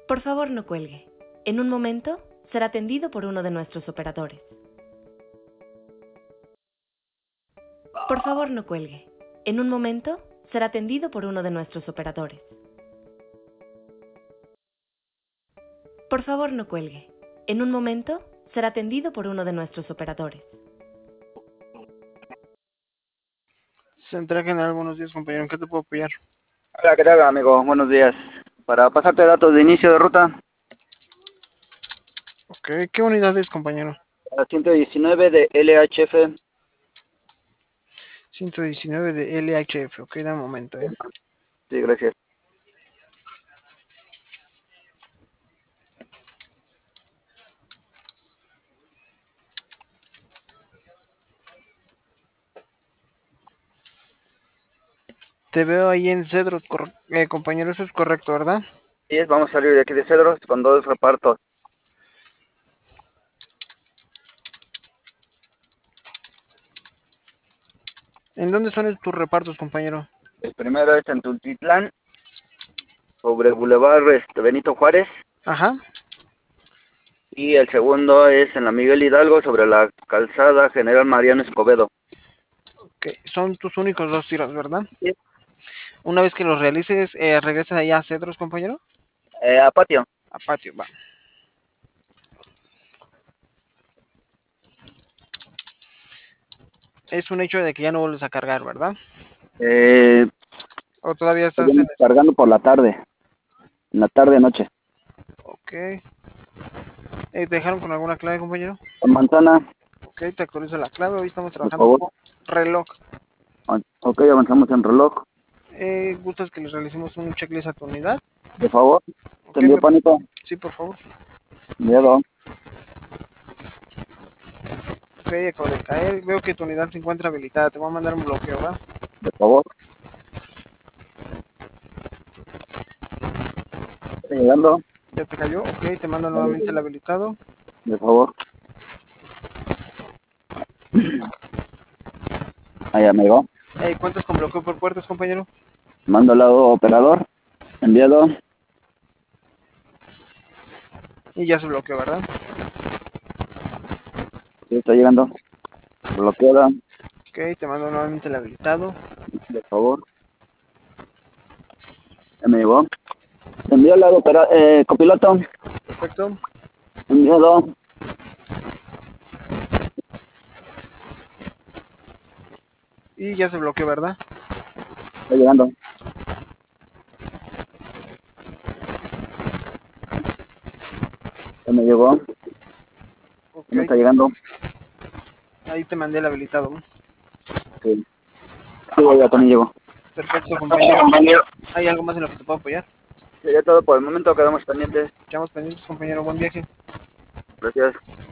Por favor, no cuelgue. En un momento será atendido por uno de nuestros operadores. Por favor, no cuelgue. En un momento será atendido por uno de nuestros operadores. Por favor, no cuelgue. En un momento será atendido por uno de nuestros operadores. Central General, buenos días, compañero. ¿En qué te puedo apoyar? Hola, ¿qué tal, amigo? Buenos días. Para pasarte datos de inicio de ruta, Ok, ¿qué unidad es, compañero? la 119 de LHF. 119 de LHF. Ok, da un momento, Sí, gracias. Te veo ahí en Cedros, compañero, eso es correcto, ¿verdad? Sí, vamos a salir de aquí de Cedros con 2 repartos. ¿En dónde son tus repartos, compañero? El primero es en Tultitlán, sobre Boulevard Benito Juárez. Ajá. Y el segundo es en la Miguel Hidalgo, sobre la calzada General Mariano Escobedo. Ok, son tus únicos 2 tiros, ¿verdad? Sí. Una vez que los realices, ¿regresas allá a Cedros, compañero? A patio. A patio, va. Es un hecho de que ya no vuelves a cargar, ¿verdad? Estoy ¿O todavía estás en eso? cargando por la tarde. En la tarde-noche. Ok. ¿Te dejaron con alguna clave, compañero? En Manzana, Ok, te actualizo la clave. Hoy estamos por trabajando favor. con reloj. Ok, avanzamos en reloj. ¿Gustas que les realicemos un checklist a tu unidad? Por favor. ¿Te Ok, envío pánico? sí, por favor. Miedo. Ok, acabo de caer. Veo que tu unidad se encuentra habilitada. Te voy a mandar un bloqueo, ¿va? Por favor. Estoy llegando. ¿Ya te cayó? Ok, te mando nuevamente el habilitado. Por favor. Ahí, amigo. ¿Cuántas con bloqueo por puertas, compañero? Mando al lado operador. Enviado. Y ya se bloqueó, ¿verdad? Sí, está llegando. Bloqueada. Ok, te mando nuevamente el habilitado. Por favor. Ya me llegó. Envío al lado copiloto. Perfecto. Enviado. Y ya se bloqueó, ¿verdad? Está llegando. Ya me llegó. Ok, Ya me está llegando. ahí te mandé el habilitado. Sí. Sí, ya también llegó. Perfecto, compañero. ¿Hay algo más en lo que te puedo apoyar? Sería todo por el momento. Quedamos pendientes. Quedamos pendientes, compañero. Buen viaje. Gracias.